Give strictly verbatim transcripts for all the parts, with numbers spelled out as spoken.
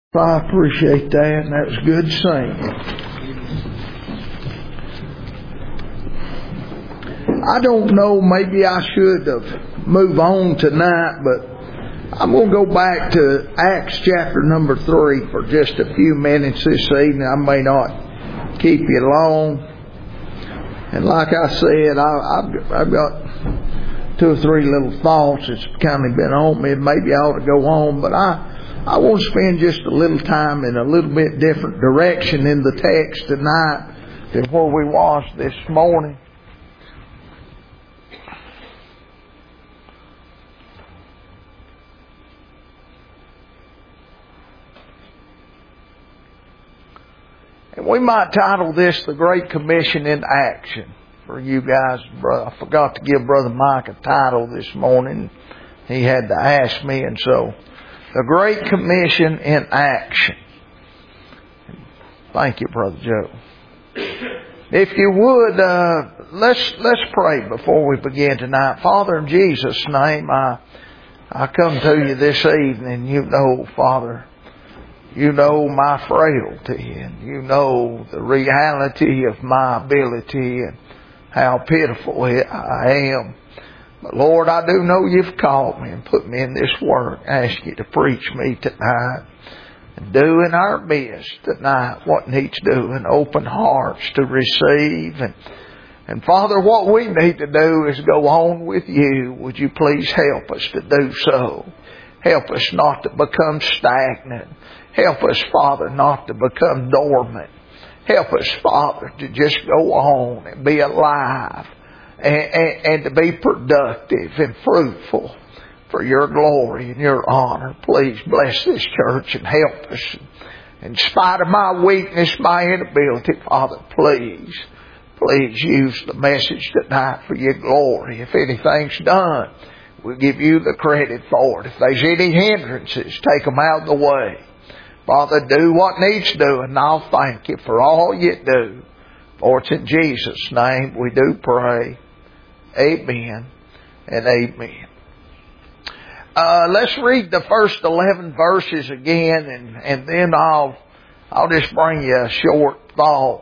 I appreciate that, and that was good singing. I don't know, maybe I should have moved on tonight, but I'm going to go back to Acts chapter number three for just a few minutes this evening. I may not keep you long. And like I said, I, I've, I've got two or three little thoughts that's kind of been on me. Maybe I ought to go on, but I I want to spend just a little time in a little bit different direction in the text tonight than where we was this morning. And we might title this The Great Commission in Action for you guys. I forgot to give Brother Mike a title this morning. He had to ask me, and so The Great Commission in Action. Thank you, Brother Joe. If you would, uh, let's let's pray before we begin tonight. Father, in Jesus' name, I I come to you this evening. You know, Father, you know my frailty, and you know the reality of my ability and how pitiful I am. But Lord, I do know you've called me and put me in this work. I ask you to preach me tonight. And do in our midst tonight what needs doing. Open hearts to receive. And, and Father, what we need to do is go on with you. Would you please help us to do so? Help us not to become stagnant. Help us, Father, not to become dormant. Help us, Father, to just go on and be alive. And, and, and to be productive and fruitful for your glory and your honor. Please bless this church and help us. In spite of my weakness, my inability, Father, please, please use the message tonight for your glory. If anything's done, we'll give you the credit for it. If there's any hindrances, take them out of the way. Father, do what needs doing, and I'll thank you for all you do. For it's in Jesus' name we do pray. Amen and amen. Uh, let's read the first eleven verses again, and, and then I'll I'll just bring you a short thought.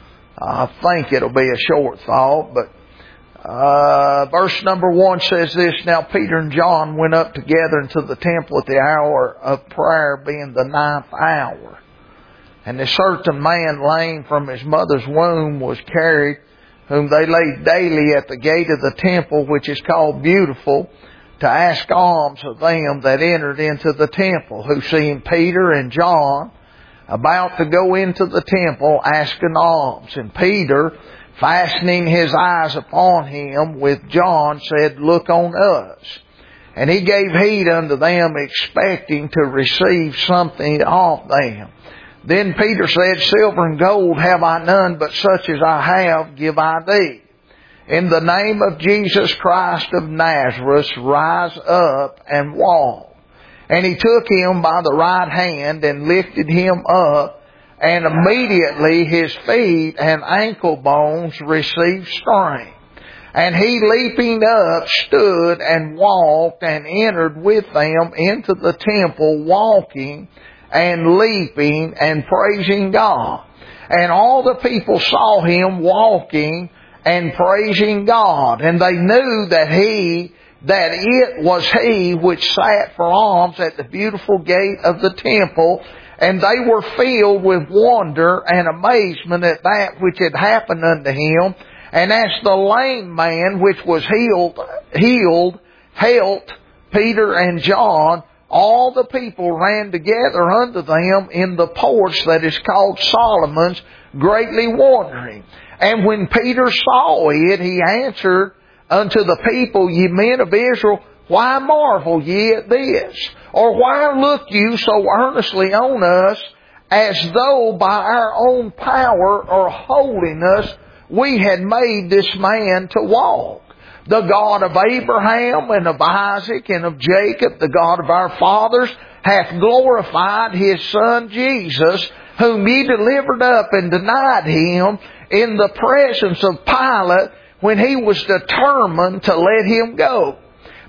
I think it'll be a short thought, but uh, verse number one says this: Now Peter and John went up together into the temple at the hour of prayer, being the ninth hour. And a certain man lame from his mother's womb was carried, whom they laid daily at the gate of the temple, which is called Beautiful, to ask alms of them that entered into the temple, who seeing Peter and John about to go into the temple, asking alms. And Peter, fastening his eyes upon him with John, said, Look on us. And he gave heed unto them, expecting to receive something of them. Then Peter said, Silver and gold have I none, but such as I have give I thee. In the name of Jesus Christ of Nazareth, rise up and walk. And he took him by the right hand and lifted him up, and immediately his feet and ankle bones received strength. And he, leaping up, stood and walked and entered with them into the temple, walking and leaping and praising God. And all the people saw him walking and praising God. And they knew that he, that it was he which sat for alms at the beautiful gate of the temple. And they were filled with wonder and amazement at that which had happened unto him. And as the lame man which was healed, healed, helped Peter and John, all the people ran together unto them in the porch that is called Solomon's, greatly wondering. And when Peter saw it, he answered unto the people, Ye men of Israel, why marvel ye at this? Or why look you so earnestly on us, as though by our own power or holiness we had made this man to walk? The God of Abraham and of Isaac and of Jacob, the God of our fathers, hath glorified His Son Jesus, whom ye delivered up and denied Him in the presence of Pilate, when he was determined to let Him go.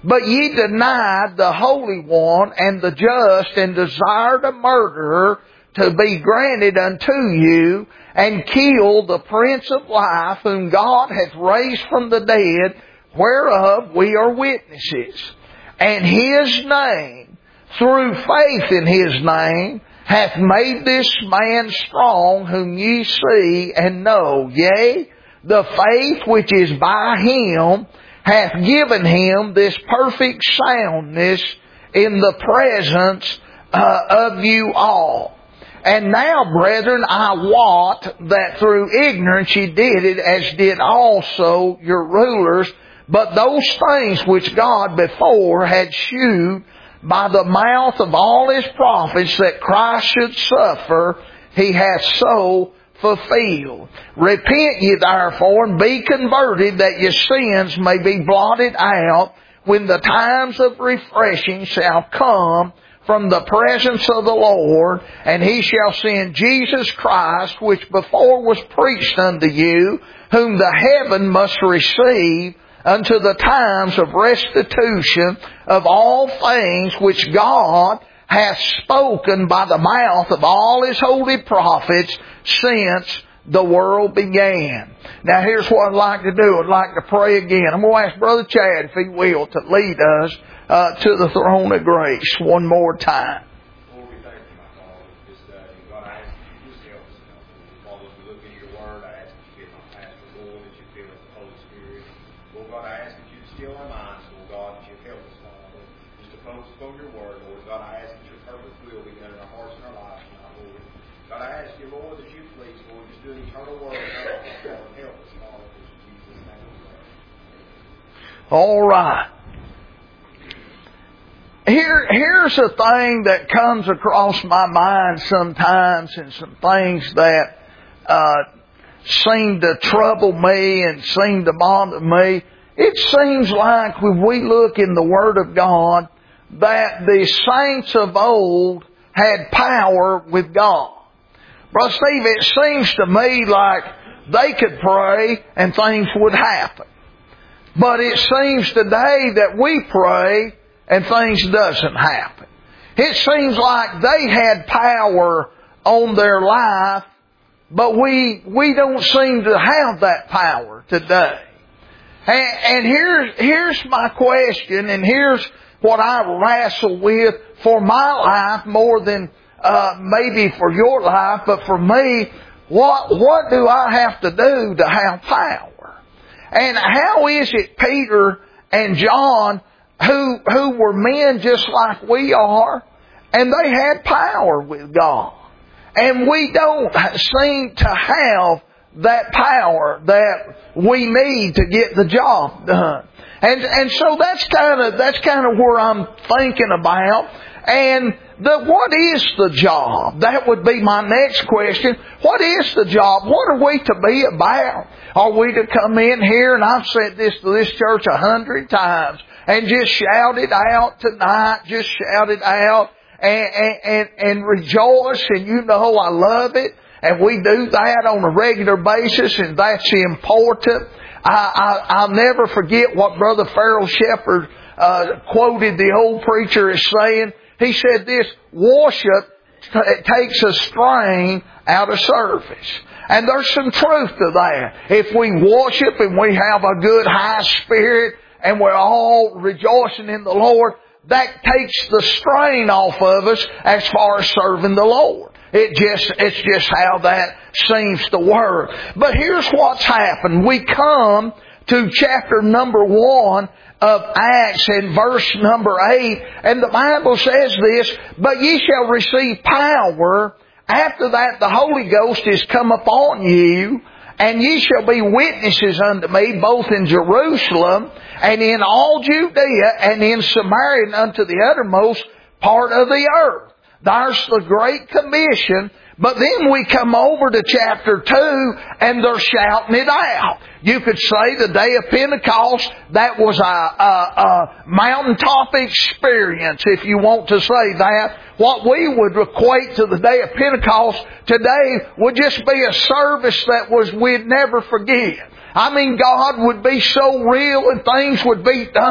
But ye denied the Holy One and the just, and desired a murderer to be granted unto you, and killed the Prince of Life, whom God hath raised from the dead, whereof we are witnesses. And His name, through faith in His name, hath made this man strong, whom ye see and know. Yea, the faith which is by Him hath given Him this perfect soundness in the presence uh, of you all. And now, brethren, I wot that through ignorance ye did it, as did also your rulers. But those things which God before had shewed by the mouth of all His prophets that Christ should suffer, He hath so fulfilled. Repent ye therefore, and be converted, that your sins may be blotted out, when the times of refreshing shall come from the presence of the Lord, and He shall send Jesus Christ, which before was preached unto you, whom the heaven must receive, unto the times of restitution of all things which God hath spoken by the mouth of all His holy prophets since the world began. Now here's what I'd like to do. I'd like to pray again. I'm going to ask Brother Chad, if he will, to lead us uh, to the throne of grace one more time. Lord, we thank you, my Father, this day. God, I ask that you just help us now. Father, as we look into your word, I ask that you give my pastor, Lord, that you fill us with the Holy Spirit. Lord God, I ask that you still our minds, Lord God, that you help us, Father, just to focus upon your word, Lord. God, I ask that your perfect will be done in our hearts and our lives tonight, Lord. God, I ask you, Lord, that you please, Lord, just do an eternal word in our hearts, Lord. Help us, Father, in Jesus' name we pray. All right. Here, here's a thing that comes across my mind sometimes, and some things that uh, seem to trouble me and seem to bother me. It seems like when we look in the Word of God that the saints of old had power with God. Brother Steve, it seems to me like they could pray and things would happen. But it seems today that we pray and things doesn't happen. It seems like they had power on their life, but we we don't seem to have that power today. And, and here's here's my question, and here's what I wrestle with for my life more than uh, maybe for your life, but for me, what what do I have to do to have power? And how is it Peter and John, who who were men just like we are, and they had power with God, and we don't seem to have that power that we need to get the job done? And and so that's kind of that's kind of where I'm thinking about. And the what is the job? That would be my next question. What is the job? What are we to be about? Are we to come in here, and I've said this to this church a hundred times, and just shout it out tonight, just shout it out and, and, and, and rejoice, and you know I love it, and we do that on a regular basis, and that's important. I, I, I'll never forget what Brother Farrell Shepherd uh, quoted the old preacher as saying. He said this: worship t- takes a strain out of service. And there's some truth to that. If we worship and we have a good high spirit and we're all rejoicing in the Lord, that takes the strain off of us as far as serving the Lord. It just, it's just how that seems to work. But here's what's happened. We come to chapter number one of Acts and verse number eight, and the Bible says this: but ye shall receive power. After that the Holy Ghost is come upon you, and ye shall be witnesses unto me both in Jerusalem and in all Judea and in Samaria and unto the uttermost part of the earth. There's the Great Commission. But then we come over to chapter two, and they're shouting it out. You could say the day of Pentecost, that was a, a, a mountaintop experience, if you want to say that. What we would equate to the day of Pentecost today would just be a service that was we'd never forget. I mean, God would be so real and things would be done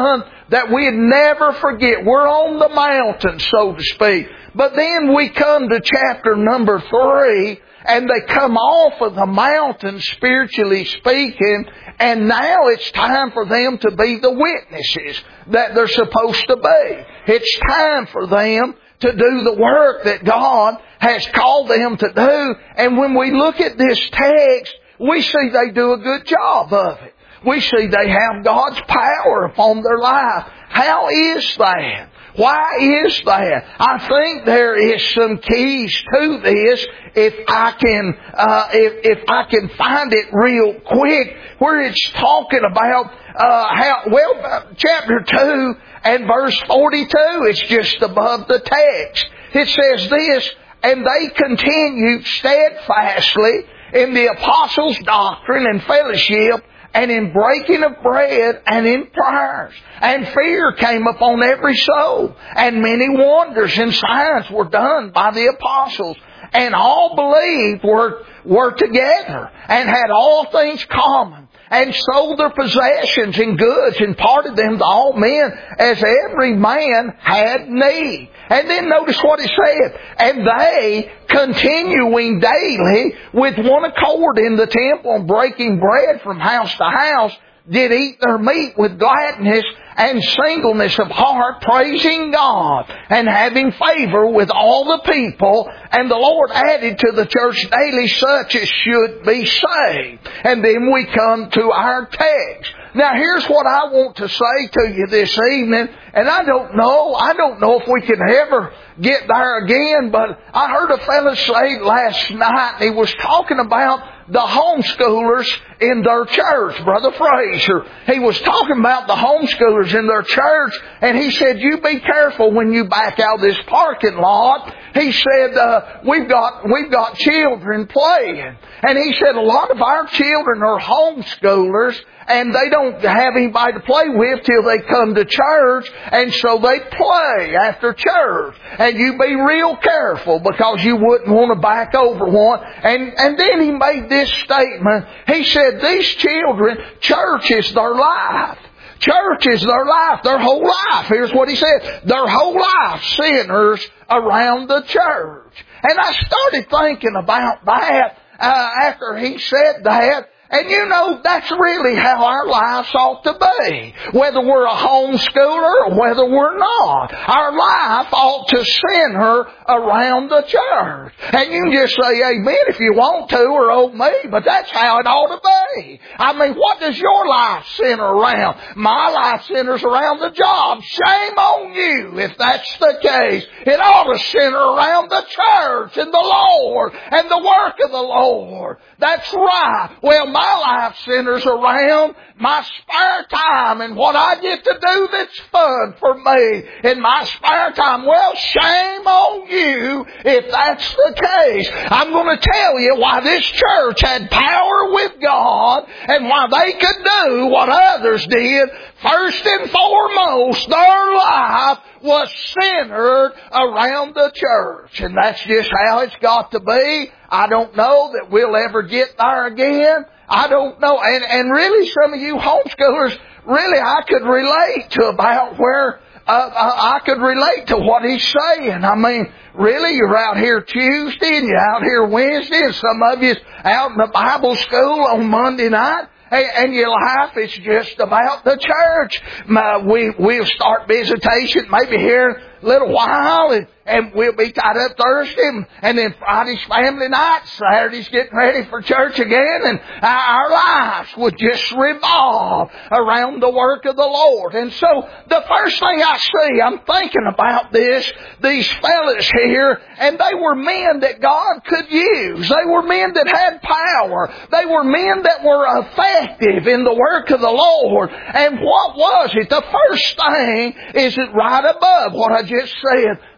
that we'd never forget. We're on the mountain, so to speak. But then we come to chapter number three, and they come off of the mountain, spiritually speaking, and now it's time for them to be the witnesses that they're supposed to be. It's time for them to do the work that God has called them to do. And when we look at this text, we see they do a good job of it. We see they have God's power upon their life. How is that? Why is that? I think there is some keys to this. If I can, uh, if, if I can find it real quick, where it's talking about uh, how. Well, uh, chapter two and verse forty-two. It's just above the text. It says this: and they continued steadfastly in the apostles' doctrine and fellowship, and in breaking of bread, and in prayers. And fear came upon every soul. And many wonders and signs were done by the apostles. And all believed were, were together, and had all things common, and sold their possessions and goods, and parted them to all men, as every man had need. And then notice what it said. And they, continuing daily with one accord in the temple, and breaking bread from house to house, did eat their meat with gladness and singleness of heart, praising God, and having favor with all the people. And the Lord added to the church daily such as should be saved. And then we come to our text. Now here's what I want to say to you this evening, and I don't know, I don't know if we can ever get there again, but I heard a fellow say last night, and he was talking about the homeschoolers in their church, Brother Fraser. He was talking about the homeschoolers in their church, and he said, you be careful when you back out of this parking lot. He said, uh, we've got, we've got children playing. And he said, a lot of our children are homeschoolers, and they don't have anybody to play with till they come to church, and so they play after church. And you be real careful, because you wouldn't want to back over one. And, and then he made this statement. He said, these children, church is their life. Church is their life, their whole life. Here's what he said. Their whole life centers around the church. And I started thinking about that uh, after he said that. And you know, that's really how our lives ought to be. Whether we're a homeschooler or whether we're not. Our life ought to center around the church. And you can just say amen if you want to, or oh me, but that's how it ought to be. I mean, what does your life center around? My life centers around the job. Shame on you if that's the case. It ought to center around the church and the Lord and the work of the Lord. That's right. Well, my life centers around my spare time and what I get to do that's fun for me in my spare time. Well, shame on you if that's the case. I'm going to tell you why this church had power with God and why they could do what others did. First and foremost, their life was centered around the church. And that's just how it's got to be. I don't know that we'll ever get there again. I don't know. And, and really, some of you homeschoolers, really, I could relate to about where uh, I could relate to what he's saying. I mean, really, you're out here Tuesday and you're out here Wednesday, and some of you's out in the Bible school on Monday night. And your life is just about the church. We, we'll start visitation maybe here a little while, and, and we'll be tied up Thursday, and, and then Friday's family night, Saturday's getting ready for church again, and our lives would just revolve around the work of the Lord. And so the first thing I see, I'm thinking about this, these fellas here, and they were men that God could use. They were men that had power. They were men that were effective in the work of the Lord. And what was it? The first thing is it right above what I just said.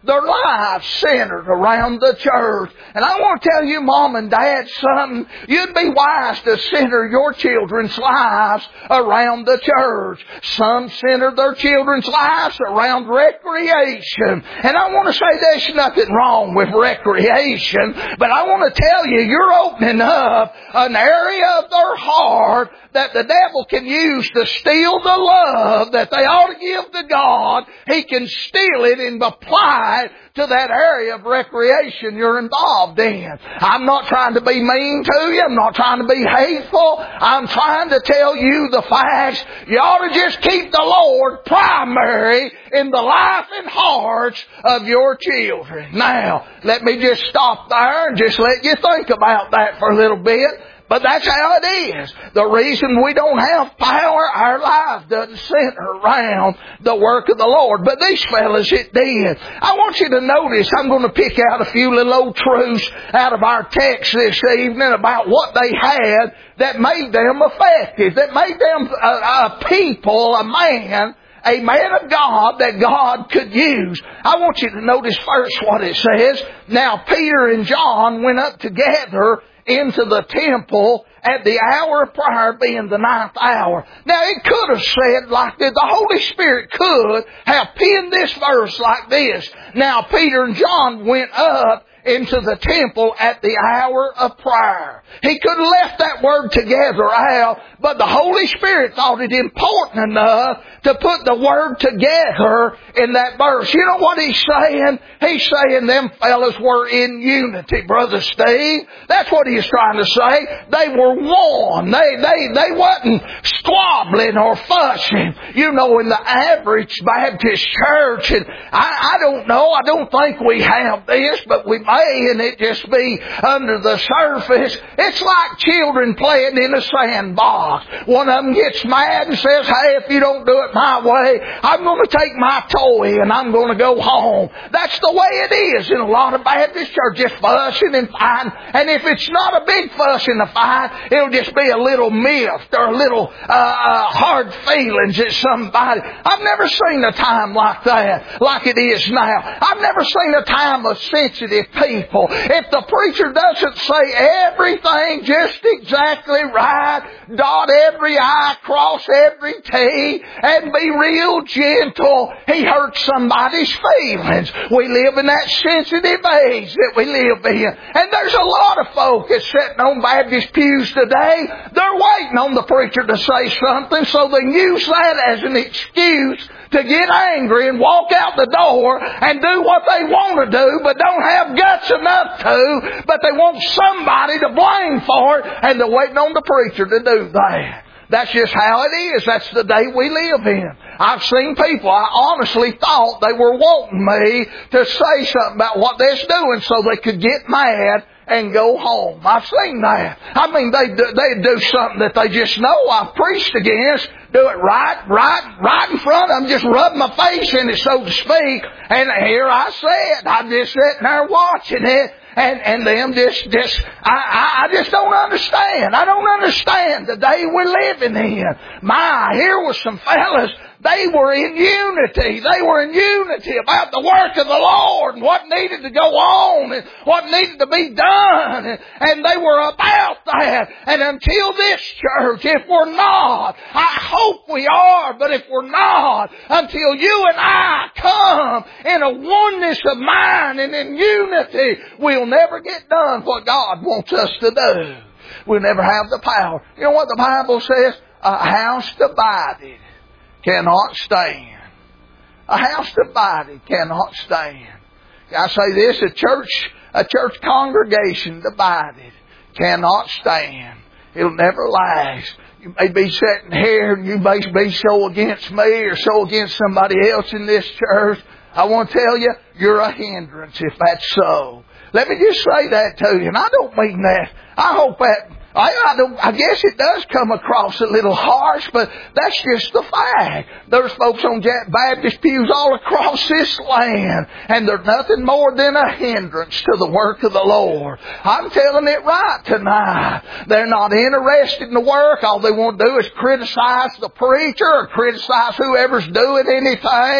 their lives centered around the church. And I want to tell you, Mom and Dad, something. You'd be wise to center your children's lives around the church. Some center their children's lives around recreation. And I want to say there's nothing wrong with recreation, but I want to tell you, you're opening up an area of their heart that the devil can use to steal the love that they ought to give to God. He can steal it and apply it to that area of recreation you're involved in. I'm not trying to be mean to you. I'm not trying to be hateful. I'm trying to tell you the facts. You ought to just keep the Lord primary in the life and hearts of your children. Now, let me just stop there and just let you think about that for a little bit. But that's how it is. The reason we don't have power, our life doesn't center around the work of the Lord. But these fellas, it did. I want you to notice, I'm going to pick out a few little old truths out of our text this evening about what they had that made them effective, that made them a, a people, a man, a man of God that God could use. I want you to notice first what it says. Now Peter and John went up together into the temple at the hour of prayer, being the ninth hour. Now it could have said like that. The Holy Spirit could have penned this verse like this. Now Peter and John went up into the temple at the hour of prayer. He could have left that word together out, but the Holy Spirit thought it important enough to put the word together in that verse. You know what he's saying? He's saying them fellas were in unity, Brother Steve. That's what he's trying to say. They were one. They, they, they wasn't squabbling or fussing. You know, in the average Baptist church, and I, I don't know, I don't think we have this, but we may, and it just be under the surface. It's like children playing in a sandbox. One of them gets mad and says, hey, if you don't do it my way, I'm going to take my toy and I'm going to go home. That's the way it is in a lot of Baptist churches, fussing and fighting. And if it's not a big fuss and a fight, it'll just be a little miffed or a little uh, uh, hard feelings at somebody. I've never seen a time like that, like it is now. I've never seen a time of sensitive people. If the preacher doesn't say everything just exactly right, dot every I, cross every T, and be real gentle, he hurts somebody's feelings. We live in that sensitive age that we live in. And there's a lot of folk that's sitting on Baptist pews today. They're waiting on the preacher to say something so they can use that as an excuse to get angry and walk out the door and do what they want to do, but don't have guts enough to, but they want somebody to blame for it, and they're waiting on the preacher to do that. That's just how it is. That's the day we live in. I've seen people, I honestly thought they were wanting me to say something about what they're doing so they could get mad and go home. I've seen that. I mean, they do, they do something that they just know I've preached against. Do it right, right, right in front of them. Just rub my face in it, so to speak. And here I sit. I'm just sitting there watching it. And, and them just, just, I, I just don't understand. I don't understand the day we're living in. My, here was some fellas, they were in unity. They were in unity about the work of the Lord and what needed to go on and what needed to be done. And, and they were about that. And until this church, if we're not, I hope we are, but if we're not, until you and I come in a oneness of mind and in unity, we'll never get done what God wants us to do. We'll never have the power. You know what the Bible says? A house divided cannot stand. A house divided cannot stand. I say this, a church, a church congregation divided cannot stand. It'll never last. You may be sitting here and you may be so against me or so against somebody else in this church. I want to tell you, you're a hindrance if that's so. Let me just say that to you, and I don't mean that. I hope that, I, I, don't, I guess it does come across a little harsh, but that's just the fact. There's folks on Baptist pews all across this land, and they're nothing more than a hindrance to the work of the Lord. I'm telling it right tonight. They're not interested in the work. All they want to do is criticize the preacher or criticize whoever's doing anything.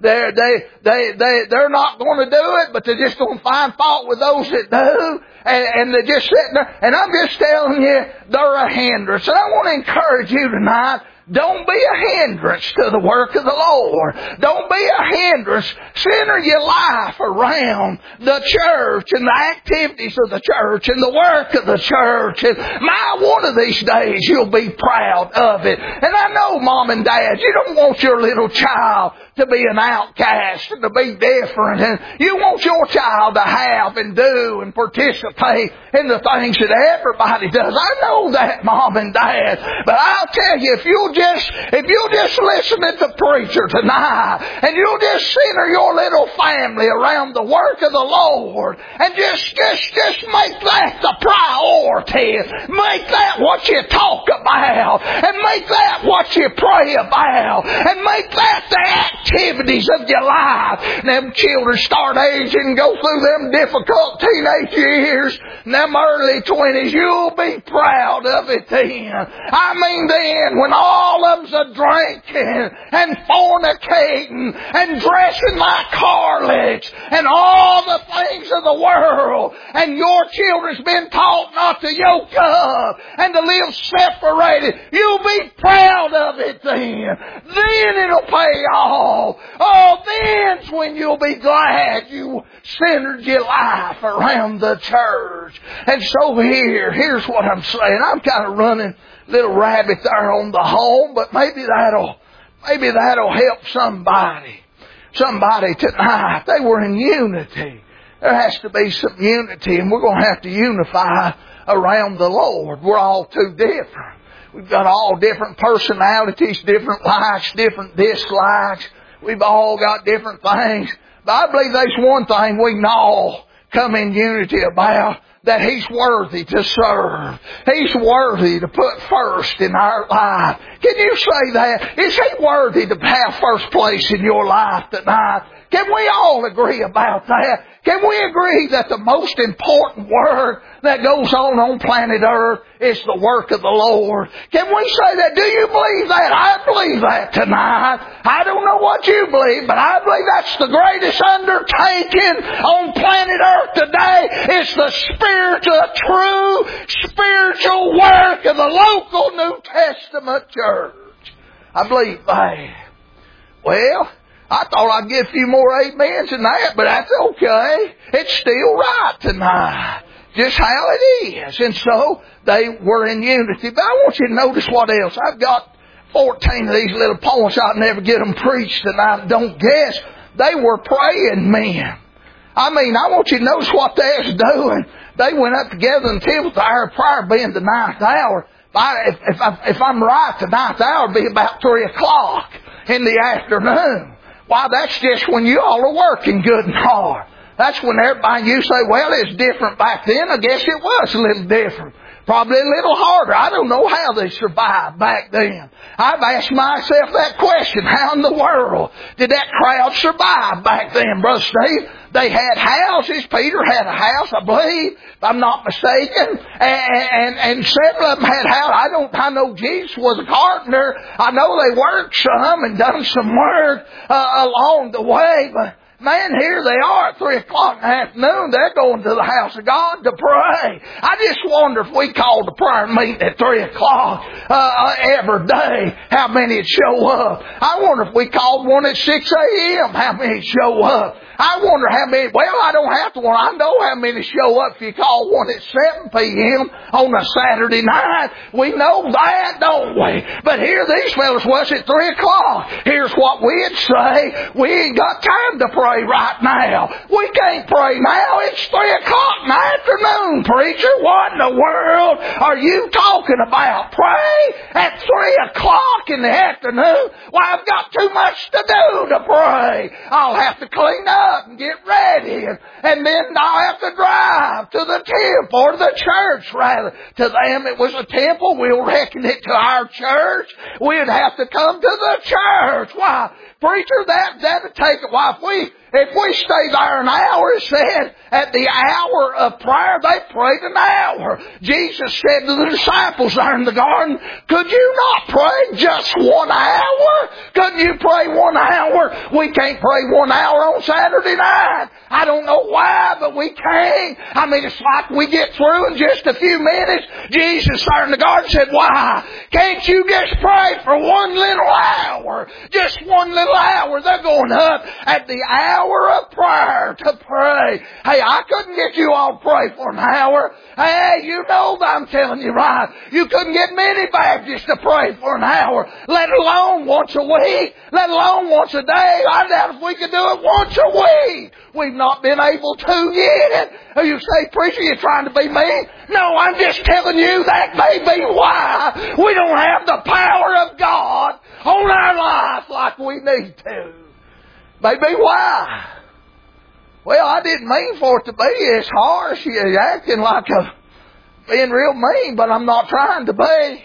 they're, they, they, they, they're not going to do it, but they're just going to find fault with those that do. And, and they're just sitting there. And I'm just telling you, they're a hindrance. And I want to encourage you tonight. Don't be a hindrance to the work of the Lord. Don't be a hindrance. Center your life around the church and the activities of the church and the work of the church. And my, one of these days you'll be proud of it. And I know, Mom and Dad, you don't want your little child to be an outcast and to be different. And you want your child to have and do and participate in the things that everybody does. I know that, Mom and Dad. But I'll tell you, if you'll just, if you'll just listen to the preacher tonight and you'll just center your little family around the work of the Lord and just, just, just make that the priority. Make that what you talk about and make that what you pray about and make that the activities of your life. And them children start aging and go through them difficult teenage years and them early twenties. You'll be proud of it then. I mean then when all of them's a drinking and fornicating and dressing like harlots and all the things of the world and your children's been taught not to yoke up and to live separated. You'll be proud of it then. Then it'll pay off. Oh, then's when you'll be glad you centered your life around the church. And so here, here's what I'm saying. I'm kind of running little rabbit there on the home, but maybe that'll, maybe that'll help somebody. Somebody tonight. They were in unity. There has to be some unity, and we're going to have to unify around the Lord. We're all too different. We've got all different personalities, different likes, different dislikes. We've all got different things. But I believe there's one thing we can all come in unity about, that He's worthy to serve. He's worthy to put first in our life. Can you say that? Is He worthy to have first place in your life tonight? Can we all agree about that? Can we agree that the most important work that goes on on planet Earth is the work of the Lord? Can we say that? Do you believe that? I believe that tonight. I don't know what you believe, but I believe that's the greatest undertaking on planet Earth today. It's the spiritual, true spiritual work of the local New Testament church. I believe that. Well, I thought I'd get a few more amens than that, but that's okay. It's still right tonight. Just how it is. And so they were in unity. But I want you to notice what else. I've got fourteen of these little points. I'd never get them preached tonight. Don't guess. They were praying men. I mean, I want you to notice what they was doing. They went up together in the temple, the hour of prayer being the ninth hour. If, I, if, if, I, if I'm right, the ninth hour would be about three o'clock in the afternoon. Why, that's just when you all are working good and hard. That's when everybody, you say, well, it's different back then. I guess it was a little different. Probably a little harder. I don't know how they survived back then. I've asked myself that question. How in the world did that crowd survive back then, Brother Steve? They had houses. Peter had a house, I believe, if I'm not mistaken. And, and, and several of them had houses. I don't, I know Jesus was a carpenter. I know they worked some and done some work uh, along the way, but man, here they are at three o'clock in the afternoon. They're going to the house of God to pray. I just wonder if we called a prayer meeting at three o'clock uh, every day, how many would show up. I wonder if we called one at six a.m., how many would show up. I wonder how many, well, I don't have to wonder. I know how many show up if you call one at seven p.m. on a Saturday night. We know that, don't we? But here these fellas was at three o'clock. Here's what we'd say. We ain't got time to pray right now. We can't pray now. It's three o'clock in the afternoon, preacher. What in the world are you talking about? Pray at three o'clock in the afternoon? Well, I've got too much to do to pray. I'll have to clean up and get ready, and, and then I'll have to drive to the temple or the church rather. To them it was a temple. We'll reckon it to our church. We'd have to come to the church. Why? Preacher, that, that'd take a while. If we, if we stay there an hour, it said, at the hour of prayer, they prayed an hour. Jesus said to the disciples there in the garden, could you not pray just one hour? Couldn't you pray one hour? We can't pray one hour on Saturday night. I don't know why, but we can't. I mean, it's like we get through in just a few minutes. Jesus there in the garden said, why? Can't you just pray for one little hour? Just one little hour. They're going up at the hour of prayer to pray. Hey, I couldn't get you all to pray for an hour. Hey, you know that I'm telling you right. You couldn't get many Baptists to pray for an hour, let alone once a week, let alone once a day. I doubt if we could do it once a week. We've not been able to yet. You say, preacher, you're trying to be mean? No, I'm just telling you that may be why we don't have the power of God on our life like we need to. Maybe why? Well, I didn't mean for it to be. It's harsh. You're acting like a, being real mean, but I'm not trying to be.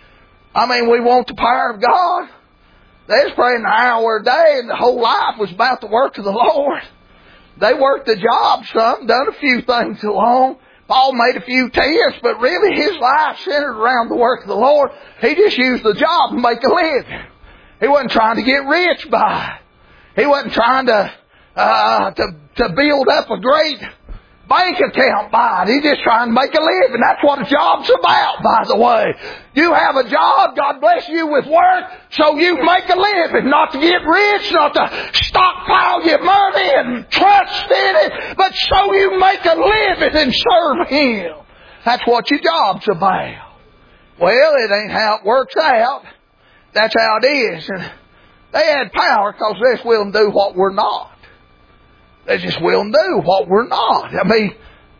I mean, we want the power of God. They was praying an hour a day, and the whole life was about the work of the Lord. They worked the job some, done a few things along. Paul made a few tests, but really his life centered around the work of the Lord. He just used the job to make a living. He wasn't trying to get rich by it. He wasn't trying to uh, to to build up a great bank account by it. He's just trying to make a living. That's what a job's about, by the way. You have a job, God bless you with work, so you make a living. Not to get rich, not to stockpile your money and trust in it, but so you make a living and serve Him. That's what your job's about. Well, it ain't how it works out. That's how it is. And they had power because they're just willing to do what we're not. They're just willing to do what we're not. I mean,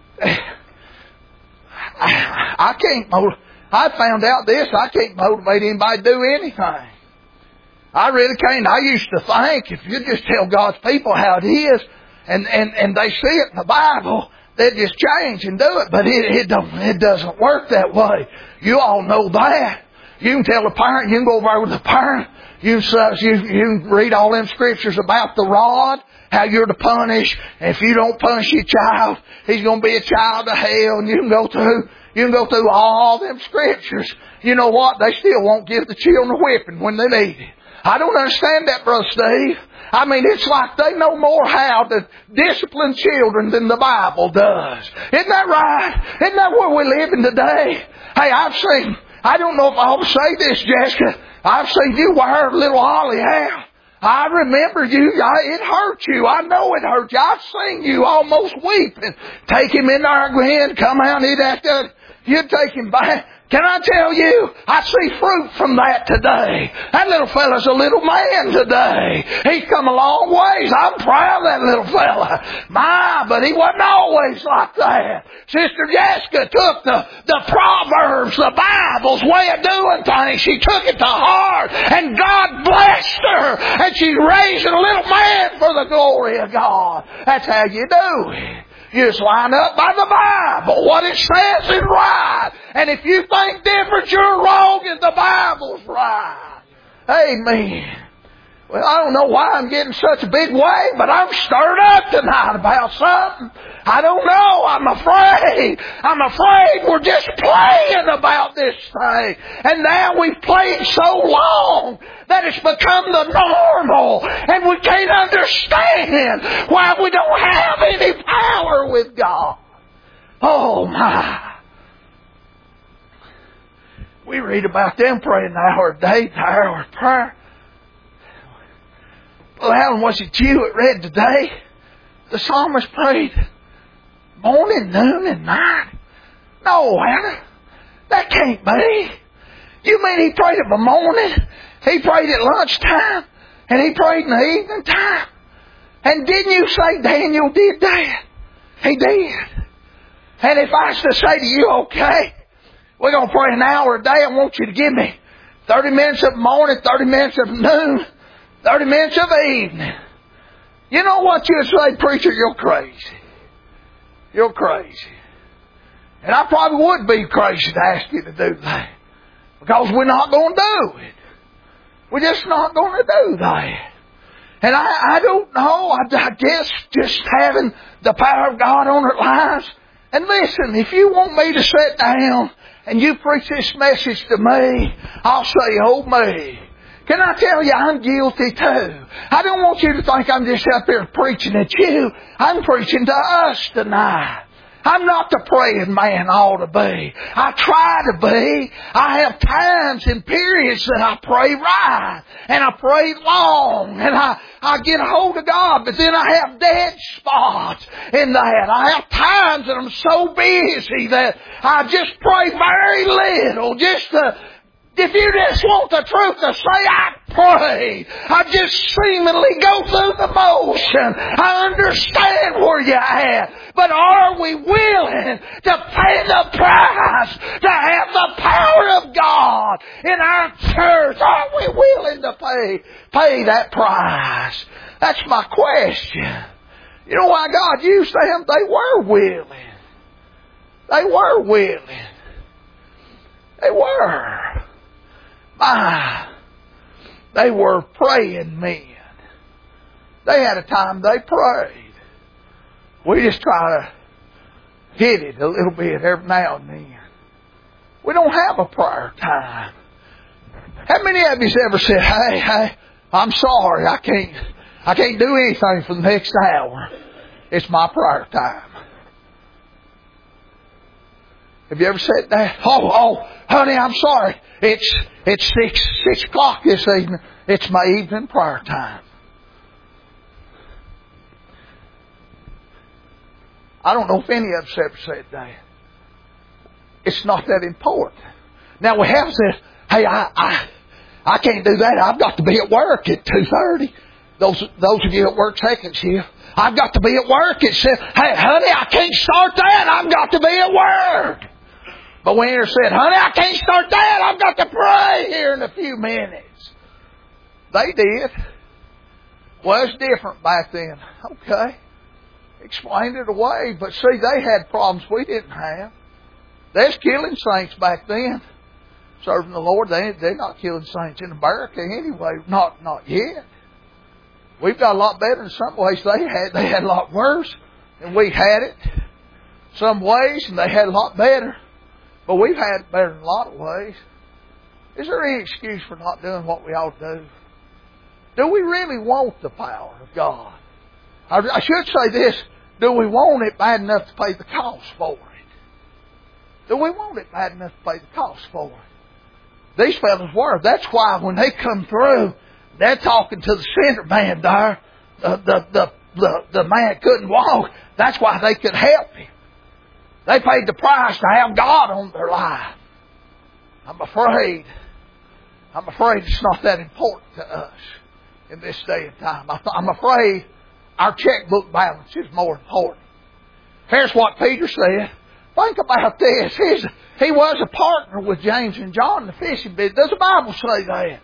I, I can't motivate. I found out this. I can't motivate anybody to do anything. I really can't. I used to think if you just tell God's people how it is, and, and, and they see it in the Bible, they'd just change and do it. But it, it don't. It doesn't work that way. You all know that. You can tell a parent. You can go over with a parent. You uh, you you read all them scriptures about the rod. How you're to punish. And if you don't punish your child, he's going to be a child of hell. And you can go through, you can go through all them scriptures. You know what? They still won't give the children a whipping when they need it. I don't understand that, Brother Steve. I mean, it's like they know more how to discipline children than the Bible does. Isn't that right? Isn't that where we're living today? Hey, I've seen, I don't know if I ought to say this, Jessica. I've seen you wear a little Ollie out. I remember you. I, it hurt you. I know it hurt you. I've seen you almost weeping. Take him in there again. Come out. He'd have to, you'd take him back. Can I tell you, I see fruit from that today. That little fella's a little man today. He's come a long ways. I'm proud of that little fella. My, but he wasn't always like that. Sister Jessica took the, the Proverbs, the Bible's way of doing things. She took it to heart, and God blessed her. And she's raising a little man for the glory of God. That's how you do it. You just line up by the Bible. What it says is right. And if you think different, you're wrong and the Bible's right. Amen. Well, I don't know why I'm getting such a big wave, but I'm stirred up tonight about something. I don't know. I'm afraid. I'm afraid we're just playing about this thing. And now we've played so long that it's become the normal. And we can't understand why we don't have any power with God. Oh, my. We read about them praying an hour a day, an hour of prayer. Well, Alan, was it you that read today? The psalmist prayed morning, noon, and night. No, Alan, that can't be. You mean he prayed in the morning, he prayed at lunchtime, and he prayed in the evening time? And didn't you say Daniel did that? He did. And if I was to say to you, okay, we're going to pray an hour a day, I want you to give me thirty minutes of morning, thirty minutes of noon, thirty minutes of evening. You know what you'd say, preacher? You're crazy. You're crazy. And I probably would be crazy to ask you to do that. Because we're not going to do it. We're just not going to do that. And I, I don't know, I, I guess just having the power of God on our lives. And listen, if you want me to sit down and you preach this message to me, I'll say, oh me. Can I tell you, I'm guilty too. I don't want you to think I'm just up here preaching at you. I'm preaching to us tonight. I'm not the praying man I ought to be. I try to be. I have times and periods that I pray right. And I pray long. And I, I get a hold of God. But then I have dead spots in that. I have times that I'm so busy that I just pray very little. Just to... If you just want the truth to say, I pray. I just seemingly go through the motion. I understand where you're at. But are we willing to pay the price to have the power of God in our church? Are we willing to pay, pay that price? That's my question. You know why God used them? They were willing. They were willing. They were. My, they were praying men. They had a time they prayed. We just try to hit it a little bit every now and then. We don't have a prayer time. How many of you ever said, hey, hey, I'm sorry, I can't, I can't do anything for the next hour. It's my prayer time. Have you ever said that? Oh, oh, honey, I'm sorry. It's it's six six o'clock this evening. It's my evening prayer time. I don't know if any of us ever said that. It's not that important. Now we have said, hey, I I I can't do that. I've got to be at work at two thirty. Those those of you that work second shift, I've got to be at work at seven. Hey, honey, I can't start that. I've got to be at work. But when he said, honey, I can't start that. I've got to pray here in a few minutes. They did. Well, it's different back then. Okay. Explained it away. But see, they had problems we didn't have. They was killing saints back then. Serving the Lord. They, they're not killing saints in America anyway. Not, not yet. We've got a lot better in some ways. They had, they had a lot worse than we had it. Some ways, and they had a lot better. But we've had it better in a lot of ways. Is there any excuse for not doing what we ought to do? Do we really want the power of God? I should say this. Do we want it bad enough to pay the cost for it? Do we want it bad enough to pay the cost for it? These fellas were. That's why when they come through, they're talking to the center man there. The, the, the, the, the man couldn't walk. That's why they could help him. They paid the price to have God on their life. I'm afraid, I'm afraid it's not that important to us in this day and time. I'm afraid our checkbook balance is more important. Here's what Peter said. Think about this. He's, he was a partner with James and John in the fishing business. Does the Bible say that?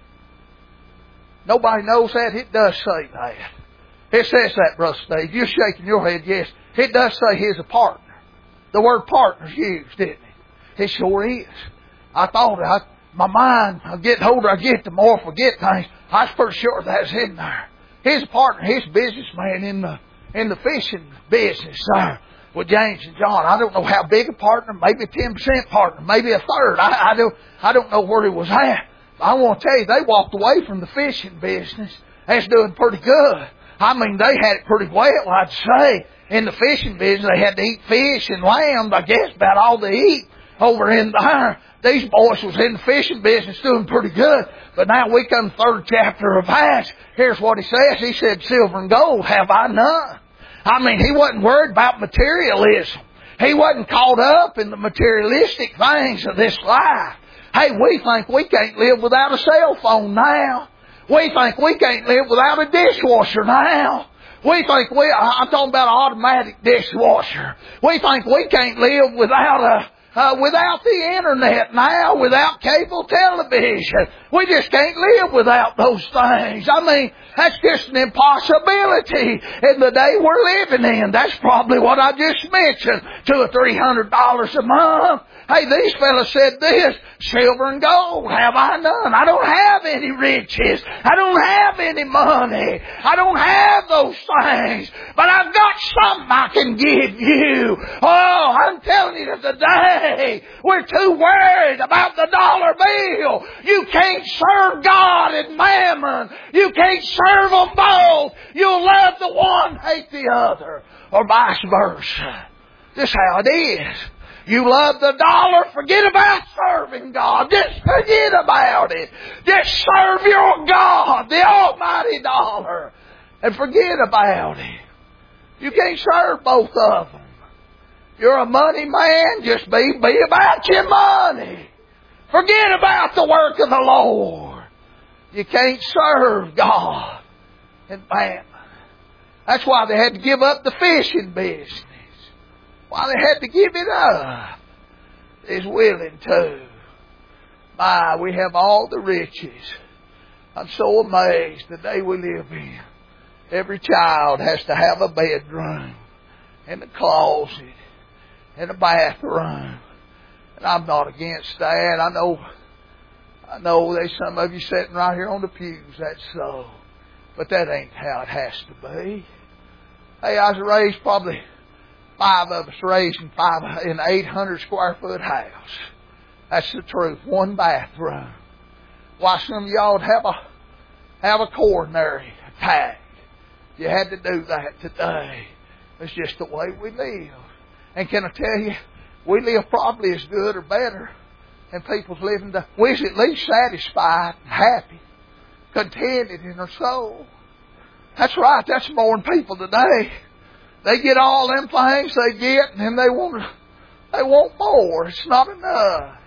Nobody knows that. It does say that. It says that, Brother Steve. You're shaking your head, yes. It does say he's a partner. The word partner's used, isn't it? It sure is. I thought, I, my mind, I'm getting older, I get the more I forget things. I was pretty sure that's in there. He's a partner, he's a businessman in the in the fishing business there with James and John. I don't know how big a partner, maybe a ten percent partner, maybe a third. I, I don't I don't know where he was at. I want to tell you, they walked away from the fishing business. That's doing pretty good. I mean, they had it pretty well, I'd say. In the fishing business, they had to eat fish and lamb, I guess, about all they eat over in there. These boys was in the fishing business doing pretty good. But now we come to the third chapter of Acts. Here's what he says. He said, silver and gold have I none. I mean, he wasn't worried about materialism. He wasn't caught up in the materialistic things of this life. Hey, we think we can't live without a cell phone now. We think we can't live without a dishwasher now. We think we, I'm talking about an automatic dishwasher. We think we can't live without a, Uh, without the internet now, without cable television, we just can't live without those things. I mean, that's just an impossibility in the day we're living in. That's probably what I just mentioned, two or three hundred dollars a month. Hey, these fellas said this, silver and gold have I none. I don't have any riches. I don't have any money. I don't have those things. But I've got something I can give you. Oh, I'm telling you today, we're too worried about the dollar bill. You can't serve God and mammon. You can't serve them both. You'll love the one, hate the other, or vice versa. This is how it is. You love the dollar, forget about serving God. Just forget about it. Just serve your God, the almighty dollar, and forget about it. You can't serve both of them. You're a money man, just be, be about your money. Forget about the work of the Lord. You can't serve God and mammon. That's why they had to give up the fishing business. Why they had to give it up is willing to. My, we have all the riches. I'm so amazed the day we live in. Every child has to have a bedroom and a closet and a bathroom. And I'm not against that. I know, I know there's some of you sitting right here on the pews. That's so. But that ain't how it has to be. Hey, I was raised probably... Five of us raised in five in an eight hundred square foot house. That's the truth. One bathroom. Why some of y'all would have a have a coronary attack. You had to do that today. It's just the way we live. And can I tell you, we live probably as good or better than people's living. To, we're at least satisfied and happy, contented in our soul. That's right. That's more than people today. They get all them things they get, and then they want they want more. It's not enough.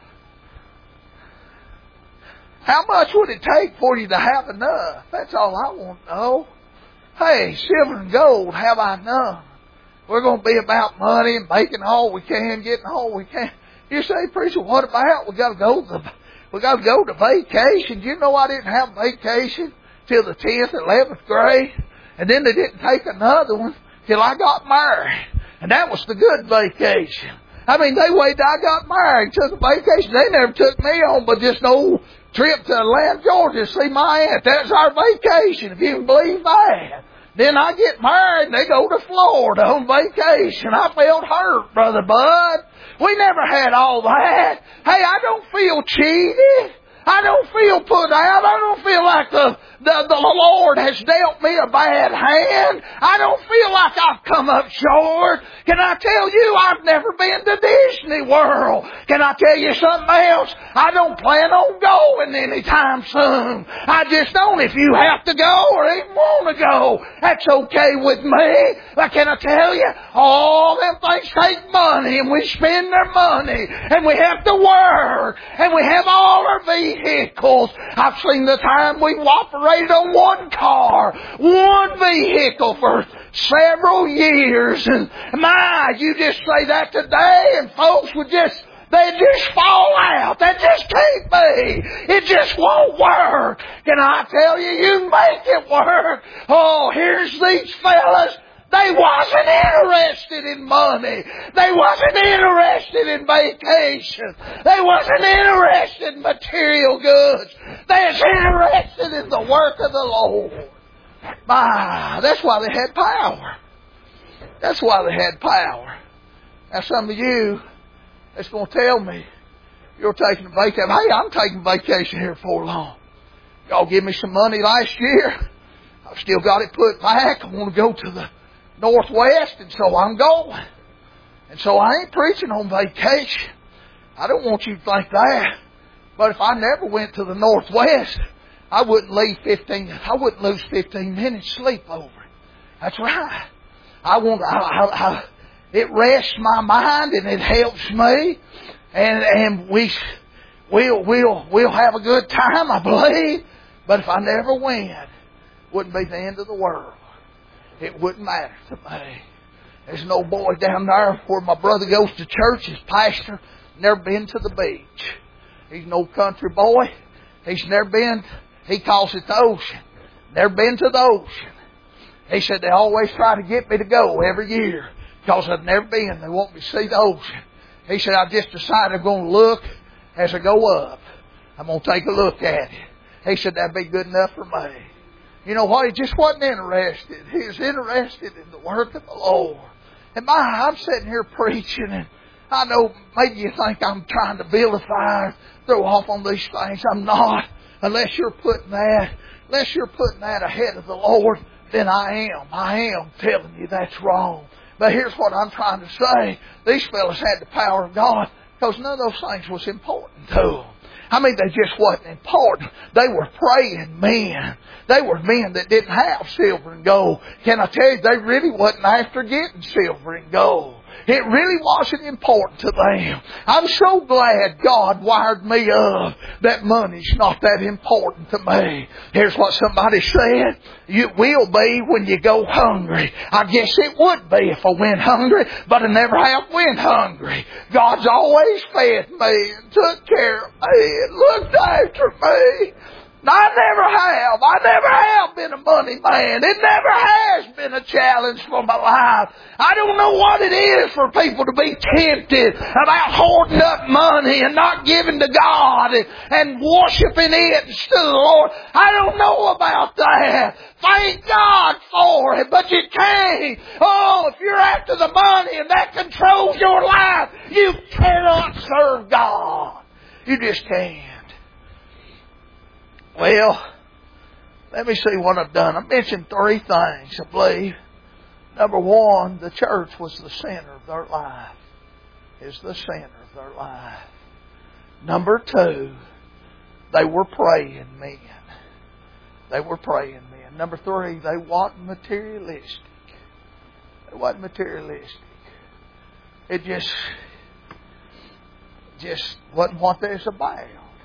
How much would it take for you to have enough? That's all I want to know. Hey, silver and gold have I none. We're going to be about money and making all we can, getting all we can. You say, preacher, what about we got to go to the, we got to go to vacation? You know I didn't have vacation till the tenth, eleventh grade, and then they didn't take another one till I got married. And that was the good vacation. I mean, they waited till I got married, took a vacation. They never took me on but just an old trip to Atlanta, Georgia to see my aunt. That's our vacation, if you can believe that. Then I get married and they go to Florida on vacation. I felt hurt, Brother Bud. We never had all that. Hey, I don't feel cheated. I don't feel put out. I don't feel like the, the, the Lord has dealt me a bad hand. I don't feel like I've come up short. Can I tell you, I've never been to Disney World. Can I tell you something else? I don't plan on going anytime soon. I just don't. If you have to go or even want to go, that's okay with me. But can I tell you, all them things take money, and we spend their money, and we have to work, and we have all our vehicles. I've seen the time we've operated on one car, one vehicle for several years. And my, you just say that today and folks would just, they just fall out. That just can't be. It just won't work. Can I tell you, you can make it work. Oh, here's these fellas. They wasn't interested in money. They wasn't interested in vacation. They wasn't interested in material goods. They was interested in the work of the Lord. My, that's why they had power. That's why they had power. Now some of you that's going to tell me you're taking a vacation. Hey, I'm taking vacation here for long. Y'all give me some money last year. I've still got it put back. I want to go to the Northwest, and so I'm going. And so I ain't preaching on vacation. I don't want you to think that. But if I never went to the Northwest, I wouldn't leave fifteen. I wouldn't lose fifteen minutes sleep over it. That's right. I want. I, I, I, it rests my mind and it helps me, and and we we'll we'll we'll have a good time, I believe. But if I never went, it wouldn't be the end of the world. It wouldn't matter to me. There's an old boy down there where my brother goes to church, his pastor. never been to the beach. He's an old country boy. He's never been, he calls it the ocean. Never been to the ocean. He said they always try to get me to go every year because I've never been. They want me to see the ocean. He said, I just decided I'm going to look as I go up. I'm going to take a look at it. He said, that'd be good enough for me. You know what? He just wasn't interested. He was interested in the work of the Lord. And my, I'm sitting here preaching, and I know maybe you think I'm trying to build a fire, throw off on these things. I'm not. Unless you're putting that, unless you're putting that ahead of the Lord, then I am. I am telling you that's wrong. But here's what I'm trying to say. These fellas had the power of God because none of those things was important to them. I mean, they just wasn't important. They were praying men. They were men that didn't have silver and gold. Can I tell you, they really wasn't after getting silver and gold. It really wasn't important to them. I'm so glad God wired me up that money's not that important to me. Here's what somebody said. It will be when you go hungry. I guess it would be if I went hungry, but I never have went hungry. God's always fed me and took care of me and looked after me. I never have. I never have been a money man. It never has been a challenge for my life. I don't know what it is for people to be tempted about hoarding up money and not giving to God and, and worshiping it instead of the Lord. I don't know about that. Thank God for it, but you can't. Oh, if you're after the money and that controls your life, you cannot serve God. You just can't. Well, let me see what I've done. I mentioned three things, I believe. Number one, the church was the center of their life. Is the center of their life. Number two, they were praying men. They were praying men. Number three, they wasn't materialistic. They wasn't materialistic. It just, just wasn't what there's about.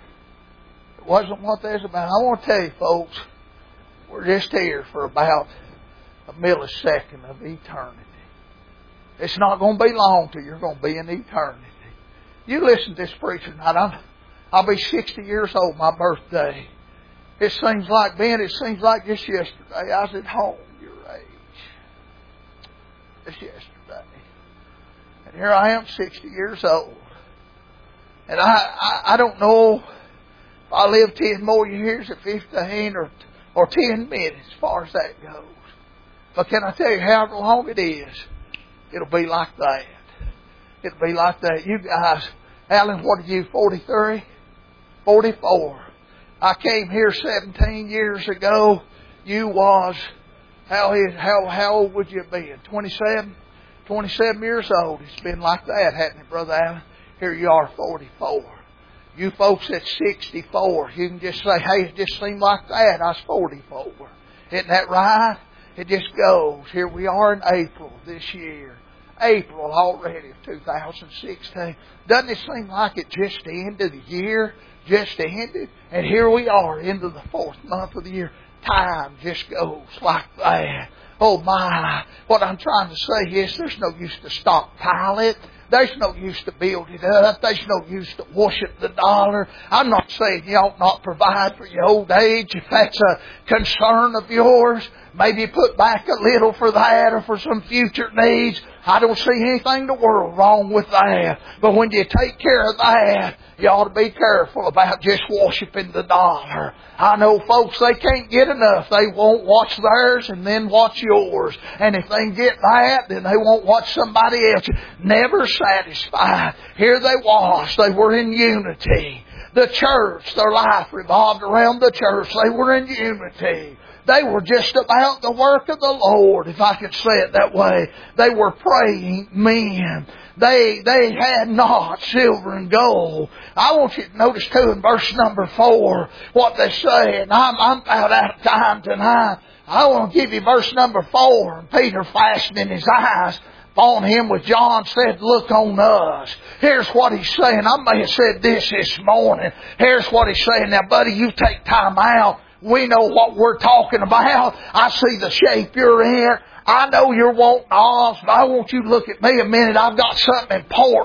It wasn't what there's about. I want to tell you, folks, we're just here for about a millisecond of eternity. It's not going to be long till you're going to be in eternity. You listen to this preacher tonight. I'm, I'll be sixty years old, my birthday. It seems like, Ben, it seems like just yesterday. I was at home your age. Just yesterday. And here I am, sixty years old. And I, I, I don't know... I live ten more years at fifteen or or ten minutes as far as that goes. But can I tell you however long it is, it'll be like that. It'll be like that. You guys, Alan, what are you, forty-three? forty-four. I came here seventeen years ago. You was, how, how, how old would you have been? twenty-seven? twenty-seven years old. It's been like that, hasn't it, Brother Alan? Here you are, forty-four. You folks at sixty-four, you can just say, hey, it just seemed like that. I was forty-four. Isn't that right? It just goes. Here we are in April this year. April already of two thousand sixteen. Doesn't it seem like it just ended the year? Just ended? And here we are into the fourth month of the year. Time just goes like that. Oh my. What I'm trying to say is there's no use to stockpile it. There's no use to build it up. There's no use to worship the dollar. I'm not saying you ought not provide for your old age if that's a concern of yours. Maybe put back a little for that or for some future needs. I don't see anything in the world wrong with that. But when you take care of that, you ought to be careful about just worshiping the dollar. I know folks, they can't get enough. They won't watch theirs and then watch yours. And if they can get that, then they won't watch somebody else. Never satisfied. Here they was. They were in unity. The church, their life revolved around the church. They were in unity. They were just about the work of the Lord, if I could say it that way. They were praying men. They they had not silver and gold. I want you to notice too in verse number four what they say. And I'm, I'm about out of time tonight. I want to give you verse number four. And Peter, fastening his eyes upon him with John, said, look on us. Here's what he's saying. I may have said this this morning. Here's what he's saying. Now, buddy, you take time out. We know what we're talking about. I see the shape you're in. I know you're wanting off, but I want you to look at me a minute. I've got something important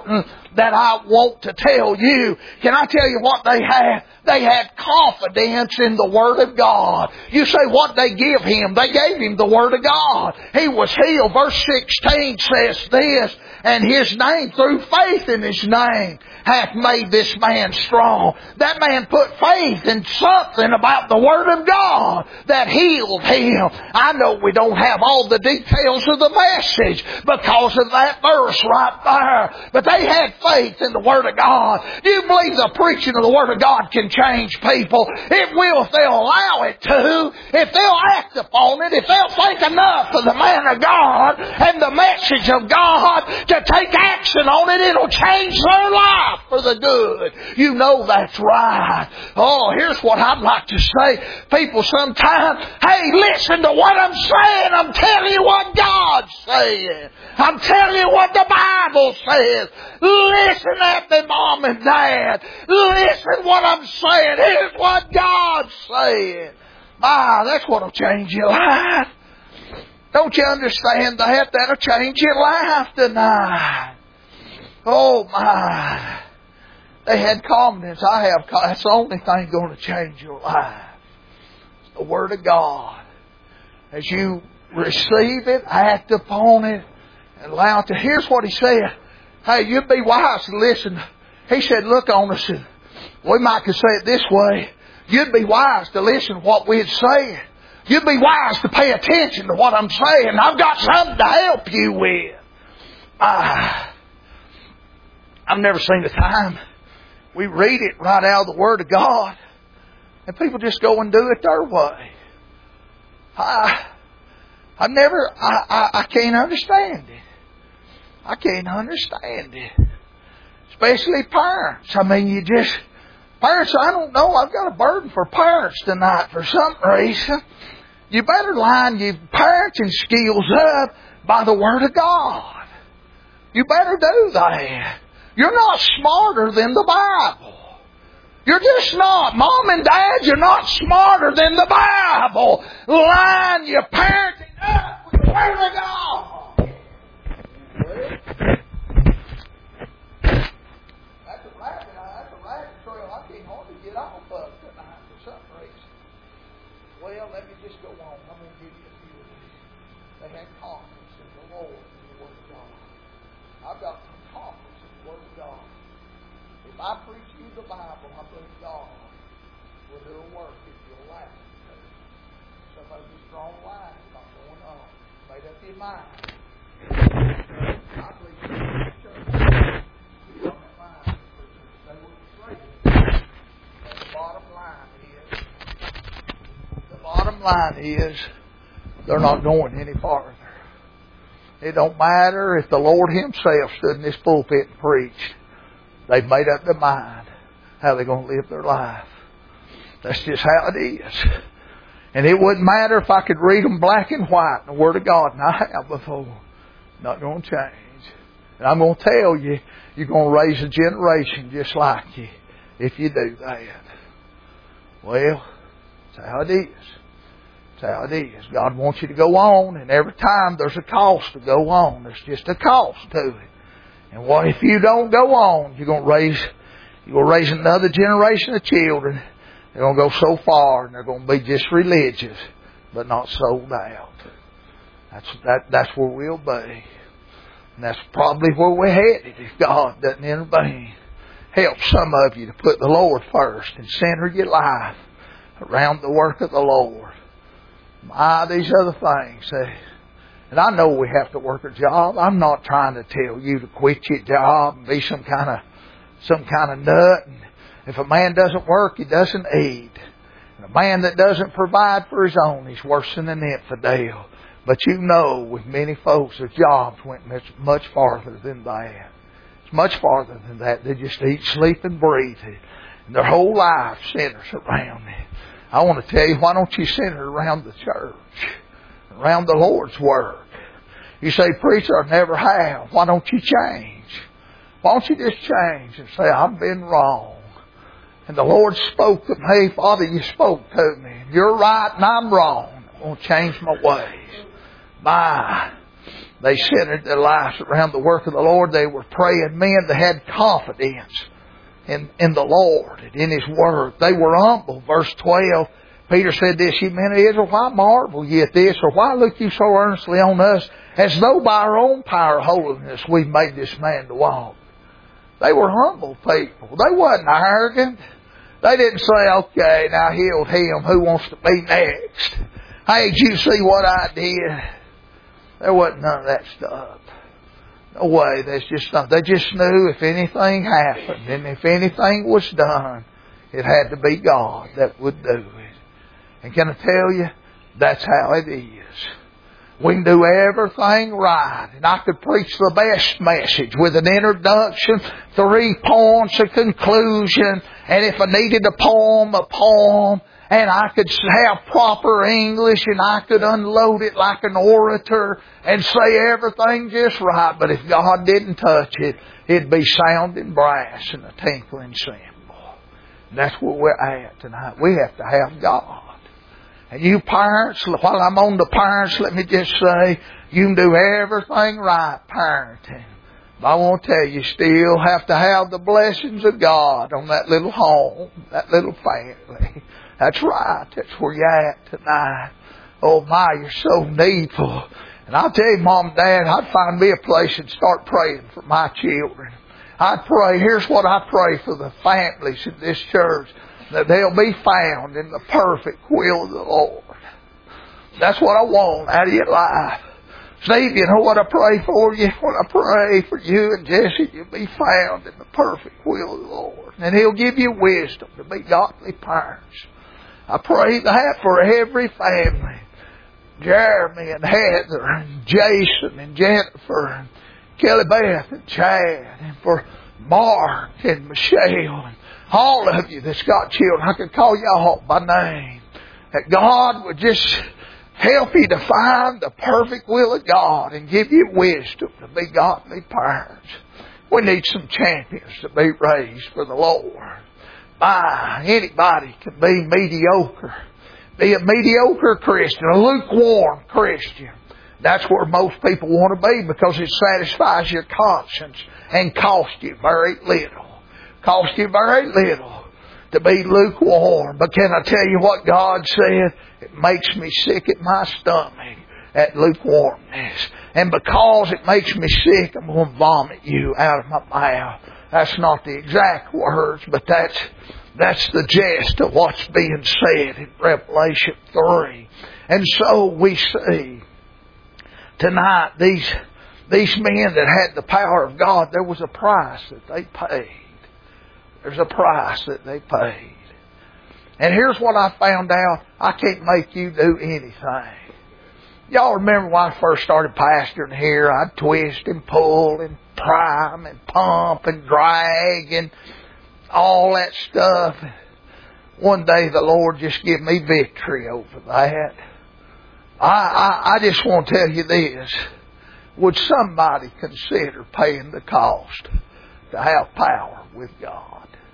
that I want to tell you. Can I tell you what they had? They had confidence in the Word of God. You say, what they give him? They gave him the Word of God. He was healed. Verse sixteen says this, and his name, through faith in his name, hath made this man strong. That man put faith in something about the Word of God that healed him. I know we don't have all the details of the message because of that verse right there. But they had faith in the Word of God. Do you believe the preaching of the Word of God can change people? It will if they'll allow it to. If they'll act upon it. If they'll think enough of the man of God and the message of God to take action on it, it'll change their life for the good. You know that's right. Oh, here's what I'd like to say. People sometimes, hey, listen to what I'm saying. I'm telling you what God's saying. I'm telling you what the Bible says. Listen at me, Mom and Dad. Listen what I'm saying. Here's what God's saying. Ah, that's what'll change your life. Don't you understand that? That'll change your life tonight. Oh my. They had confidence. I have. That's the only thing going to change your life. It's the Word of God. As you receive it, act upon it, and allow it to. Here's what he said. Hey, you'd be wise to listen. He said, look on us. And we might could say it this way. You'd be wise to listen to what we'd say. You'd be wise to pay attention to what I'm saying. I've got something to help you with. Ah, I've never seen a time we read it right out of the Word of God and people just go and do it their way. I, I never, I, I, I can't understand it. I can't understand it. Especially parents. I mean, you just, parents, I don't know, I've got a burden for parents tonight for some reason. You better line your parenting skills up by the Word of God. You better do that. You're not smarter than the Bible. You're just not. Mom and Dad, you're not smarter than the Bible. Line your parenting up with the Word of God. That's a rabbit. That's a rabbit trail I can't hardly get off of tonight for some reason. Well, let me just go on. I'm going to give you a few of these. They had confidence in the Lord and the Word of God. I've got some confidence in the Word of God. If I preach you the Bible, I believe God will do a work if you'll allow it to. Somebody just draw a line. It's not going on. Made up your mind. I believe in the church. You don't have mind. They will persuade you. And the bottom line is, the bottom line is, they're not going any farther. It don't matter if the Lord Himself stood in this pulpit and preached. They've made up their mind how they're going to live their life. That's just how it is. And it wouldn't matter if I could read them black and white in the Word of God, and I have before. Not going to change. And I'm going to tell you, you're going to raise a generation just like you if you do that. Well, that's how it is. That's how it is. God wants you to go on, and every time there's a cost to go on. There's just a cost to it. And what if you don't go on? You're going to raise, you're going to raise another generation of children. They're going to go so far, and they're going to be just religious, but not sold out. That's that. That's where we'll be, and that's probably where we're headed if God doesn't intervene. Help some of you to put the Lord first and center your life around the work of the Lord. My, these other things. Eh? And I know we have to work a job. I'm not trying to tell you to quit your job and be some kind of some kind of nut. And if a man doesn't work, he doesn't eat. And a man that doesn't provide for his own, he's worse than an infidel. But you know, with many folks, their jobs went much, much farther than that. It's much farther than that. They just eat, sleep, and breathe. And their whole life centers around it. I want to tell you, why don't you center around the church? Around the Lord's work. You say, preacher, I never have. Why don't you change? Why don't you just change and say, I've been wrong. And the Lord spoke to me. Father, you spoke to me. You're right and I'm wrong. I'm going to change my ways. Bye. They centered their lives around the work of the Lord. They were praying men that had confidence in, in the Lord and in His Word. They were humble. Verse twelve, Peter said this, "Ye men of Israel, why marvel ye at this? Or why look you so earnestly on us, as though by our own power or holiness we've made this man to walk?" They were humble people. They wasn't arrogant. They didn't say, "Okay, now healed him. Who wants to be next? Hey, did you see what I did?" There wasn't none of that stuff. No way. That's just not. They just knew if anything happened and if anything was done, it had to be God that would do it. And can I tell you, that's how it is. We can do everything right. And I could preach the best message with an introduction, three points, a conclusion, and if I needed a poem, a poem, and I could have proper English, and I could unload it like an orator and say everything just right. But if God didn't touch it, it'd be sounding brass and a tinkling cymbal. And that's where we're at tonight. We have to have God. And you parents, while I'm on the parents, let me just say, you can do everything right parenting. But I want to tell you, you still have to have the blessings of God on that little home, that little family. That's right. That's where you're at tonight. Oh my, you're so needful. And I'll tell you, Mom and Dad, I'd find me a place and start praying for my children. I'd pray, here's what I pray for the families in this church, that they'll be found in the perfect will of the Lord. That's what I want out of your life. Steve, you know what I pray for you? When I pray for you and Jesse, you'll be found in the perfect will of the Lord. And He'll give you wisdom to be godly parents. I pray that for every family. Jeremy and Heather and Jason and Jennifer and Kelly Beth and Chad, and for Mark and Michelle and all of you that's got children. I could call y'all by name. That God would just help you to find the perfect will of God and give you wisdom to be godly parents. We need some champions to be raised for the Lord. My, anybody can be mediocre. Be a mediocre Christian, a lukewarm Christian. That's where most people want to be, because it satisfies your conscience and costs you very little. Cost you very little to be lukewarm. But can I tell you what God said? It makes me sick at my stomach at lukewarmness. And because it makes me sick, I'm going to vomit you out of my mouth. That's not the exact words, but that's that's the gist of what's being said in Revelation three. And so we see tonight these, these men that had the power of God, there was a price that they paid. There's a price that they paid. And here's what I found out. I can't make you do anything. Y'all remember when I first started pastoring here, I'd twist and pull and prime and pump and drag and all that stuff. One day the Lord just gave me victory over that. I, I, I just want to tell you this. Would somebody consider paying the cost to have power with God?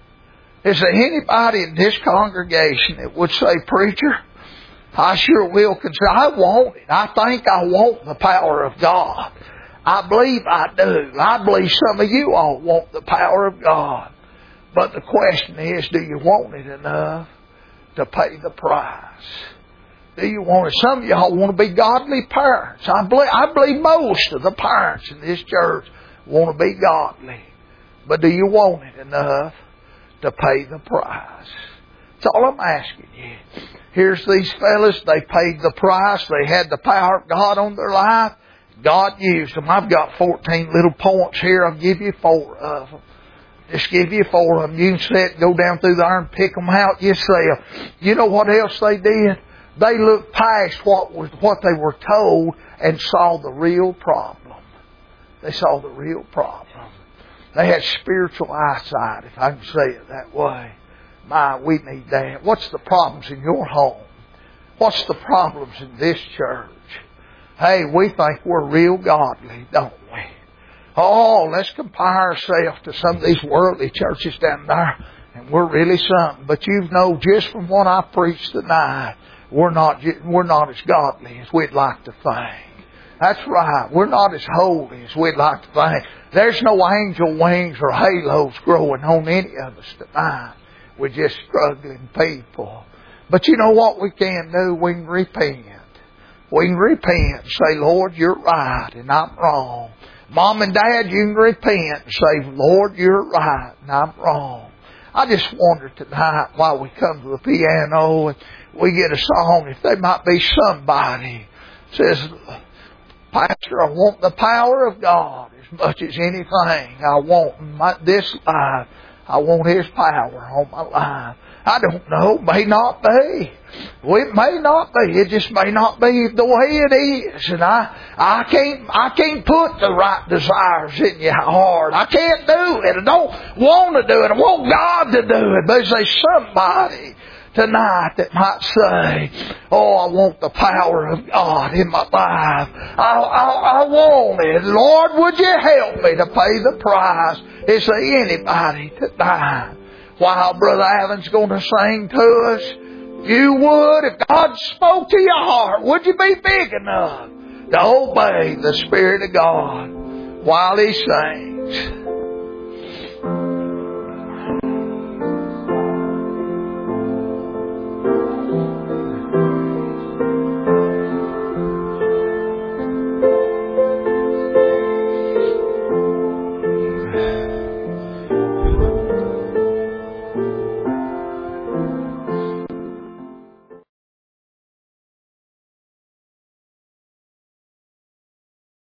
Is there anybody in this congregation that would say, "Preacher, I sure will consider, I want it. I think I want the power of God. I believe I do. I believe some of you all want the power of God." But the question is, do you want it enough to pay the price? Do you want it? Some of y'all want to be godly parents. I believe, I believe most of the parents in this church want to be godly. But do you want it enough to pay the price? That's all I'm asking you. Here's these fellas. They paid the price. They had the power of God on their life. God used them. I've got fourteen little points here. I'll give you four of them. Just give you four of them. You can sit, go down through there and pick them out yourself. You know what else they did? They looked past what was what they were told and saw the real problem. They saw the real problem. They had spiritual eyesight, if I can say it that way. My, we need that. What's the problems in your home? What's the problems in this church? Hey, we think we're real godly, don't we? Oh, let's compare ourselves to some of these worldly churches down there, and we're really something. But you know, just from what I preached tonight, we're not we're not as godly as we'd like to think. That's right. We're not as holy as we'd like to think. There's no angel wings or halos growing on any of us tonight. We're just struggling people. But you know what we can do? We can repent. We can repent and say, Lord, you're right and I'm wrong. Mom and Dad, you can repent and say, Lord, you're right and I'm wrong. I just wonder tonight while we come to the piano and we get a song, if there might be somebody says, Pastor, I want the power of God as much as anything I want in my, this life. I want His power on my life. I don't know. May not be. It may not be. It just may not be the way it is. And I, I can't, I can't put the right desires in your heart. I can't do it. I don't want to do it. I want God to do it. But there's somebody tonight that might say, oh, I want the power of God in my life. I, I, I want it. Lord, would you help me to pay the price? Is there anybody tonight? While Brother Allen's going to sing to us, you would, if God spoke to your heart, would you be big enough to obey the Spirit of God while He sings?